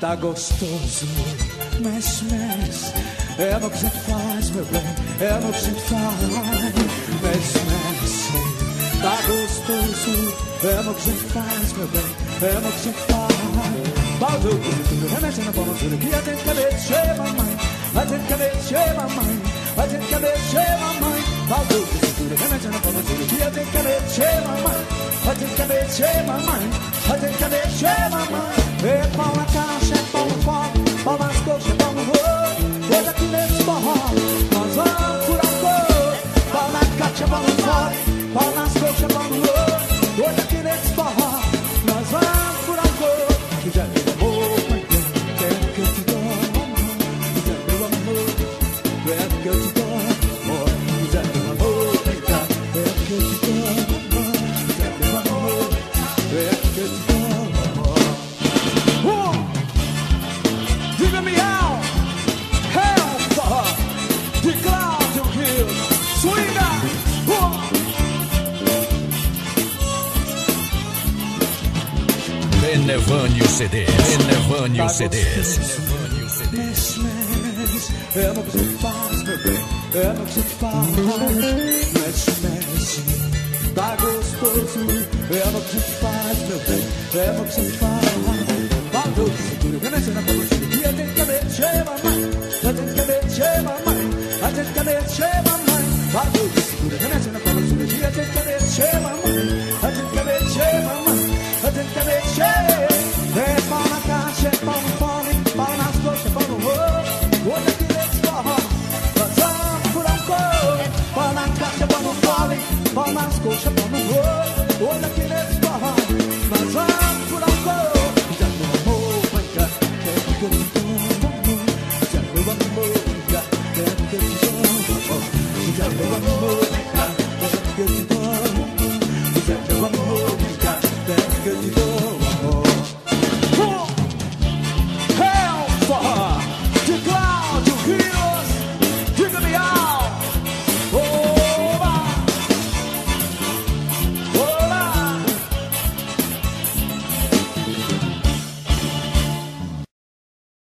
Tá gostoso, mexe, mexe. É no que a gente faz, meu bem, é no que a gente faz. Mexe, mexe. Tá gostoso, é no que a gente faz, meu bem, é no que a gente faz. Baldo, tudo remexendo a palma dura que a gente quer mexer, mamãe. A gente quer mexer, mamãe. A gente quer mexer, mamãe. Baldo, tudo remexendo a palma dura que a gente quer mexer, mamãe. A gente quer mexer, mamãe. A gente quer mexer, mamãe. É pau na caixa, é pau no fogo, pau nas coxas, é pau no rosto. Hoje aqui nesse forró, nós vamos furar o couro. Pau na caixa, é pau no fogo, pau nas coxas, é pau no rosto. Hoje aqui nesse forró, nós vamos furar o couro. Quiser meu amor, quero que eu te dou, amor. Quiser meu amor, quero que eu te dou, amor. Quiser meu amor, quero que eu te dou, amor. Quiser meu amor, quero que eu te dou. Diga Miau, Helfa, de Cláudio Rio, swinga, Benevânio CDs, Benevânio CDs. Mexe, mexe, é no que você faz, meu bem, é no que você faz. Mexe, mexe, tá gostoso, é no que você faz, meu bem, é no que você faz. Valeu, segura, remexendo a palma dura, e a gente quer mexer, mamãe. A gente quer mexer, mamãe. A gente quer mexer, mamãe. Valeu, segura, remexendo a palma dura, e a gente quer mexer, mamãe. A gente quer mexer, mamãe. A gente quer mexer. É pau na caixa, é pau no fome, pau nas coxas, é pau no rosto. Hoje aqui nesse forró, nós vamos furar um couro. Pau na caixa, é pau no fome, pau nas coxas, é pau no rosto. Hoje aqui nesse forró, nós vamos furar um couro. Já meu amor, vai cá, quero que eu te